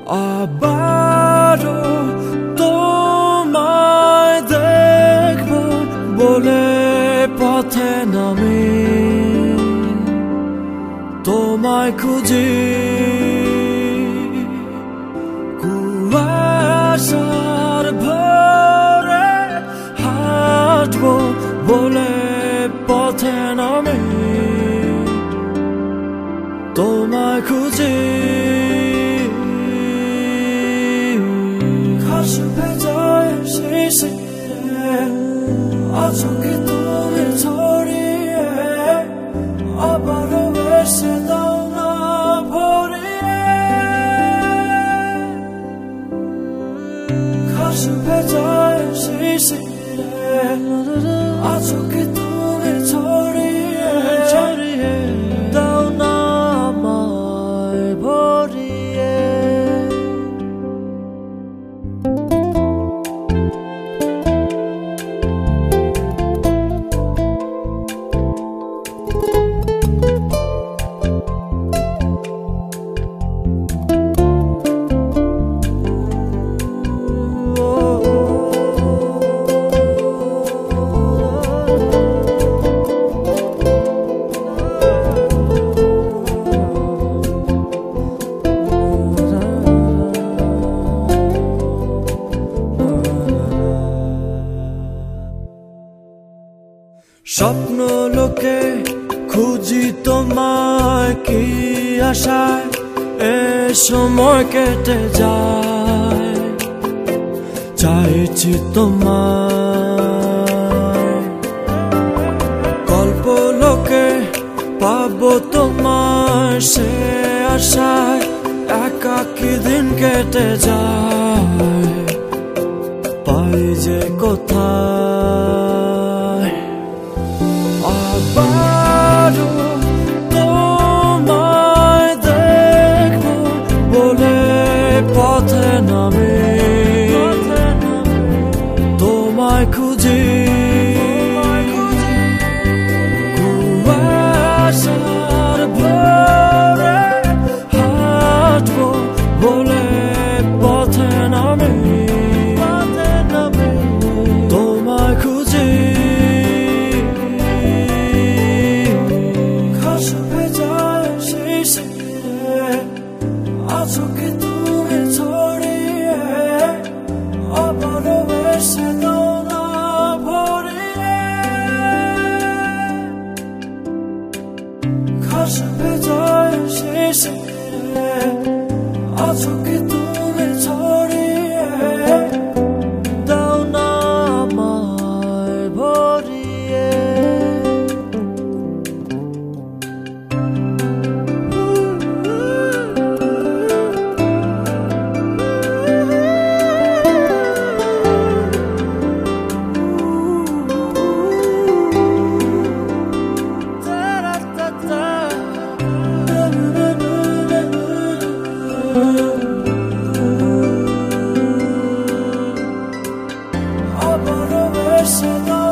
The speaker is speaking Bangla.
আবারও তোমায় দেখব বলে পথে নামি, তোমায় খুঁজি কুয়াশার ভরে হাঁটবো বলে পথে নামি, তোমায় খুঁজি ঘাস ভেজায় শিশিরে আছো কি তুমি ছড়িয়ে, আবারও এসে দাও না ভরিয়ে। ঘাস ভেজায় শিশিরে আছো কি তুমি ছড়িয়ে, দাও না আমায় ভরিয়ে। স্বপ্ন লোকে খুঁজি তোমায় কি আশায় এ সময় কেটে যায়, চাইছি তোমায় গল্প লোকে পাবো তোমায় সে আশায় একাকী দিন কেটে যায়, পাই যে কোথায়। আবারও তোমায় দেখব বলে পথে নামি, তোমায় খুঁজি কুয়াশার ভরে হাঁটবো বলে পথে নামি, তোমায় খুঁজি আছো কি তুমি ছড়িয়ে, আবারও এসে দাও না ভরিয়ে। ঘাস ভেজায় শিশিরে আছো কি তুমি ছড়িয়ে, দাও না আমায় ভরিয়ে। আবারও এসে